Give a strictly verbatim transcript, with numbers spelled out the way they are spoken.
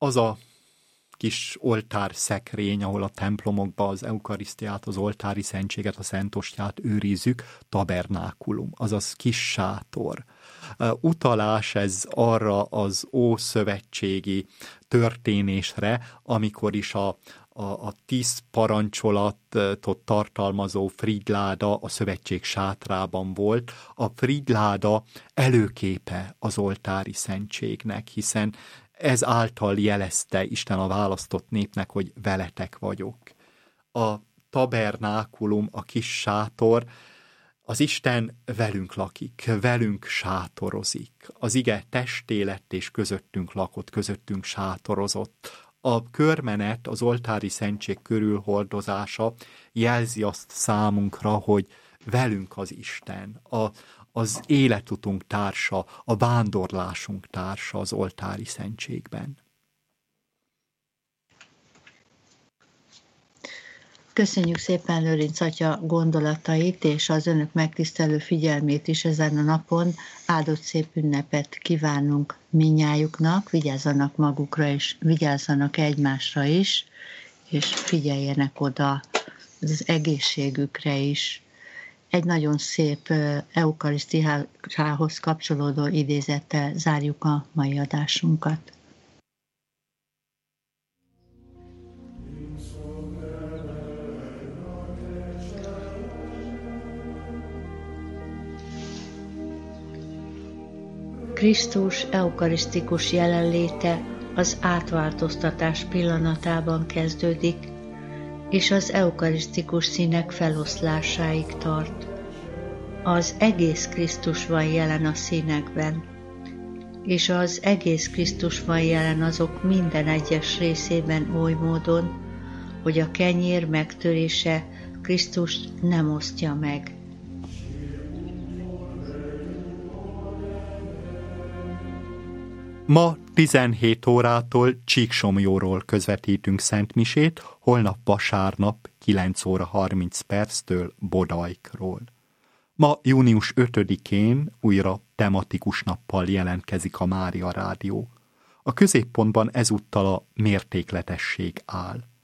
az a kis oltár szekrény, ahol a templomokban az eukarisztiát, az oltári szentséget, a szentostyát őrizzük, tabernákulum, azaz kis sátor. Utalás ez arra az ószövetségi történésre, amikor is a, a, a tíz parancsolatot tartalmazó Frigyláda a szövetség sátrában volt. A Frigyláda előképe az oltári szentségnek, hiszen ez által jelezte Isten a választott népnek, hogy veletek vagyok. A tabernákulum, a kis sátor, az Isten velünk lakik, velünk sátorozik. Az ige testé lett és közöttünk lakott, közöttünk sátorozott. A körmenet, az oltári szentség körülhordozása jelzi azt számunkra, hogy velünk az Isten, a, az életutunk társa, a vándorlásunk társa az oltári szentségben. Köszönjük szépen Lőrinc atya gondolatait és az önök megtisztelő figyelmét is ezen a napon. Áldott szép ünnepet kívánunk minnyájuknak, vigyázzanak magukra és vigyázzanak egymásra is, és figyeljenek oda az egészségükre is. Egy nagyon szép eukarisztiához kapcsolódó idézettel zárjuk a mai adásunkat. Krisztus eukarisztikus jelenléte az átváltoztatás pillanatában kezdődik, és az eukarisztikus színek feloszlásáig tart. Az egész Krisztus van jelen a színekben, és az egész Krisztus van jelen azok minden egyes részében oly módon, hogy a kenyér megtörése Krisztust nem osztja meg. Ma tizenhét órától Csíksomlyóról közvetítünk szentmisét, holnap vasárnap kilenc óra harminc perctől Bodajkról. Ma június ötödikén újra tematikus nappal jelentkezik a Mária Rádió. A középpontban ezúttal a mértékletesség áll.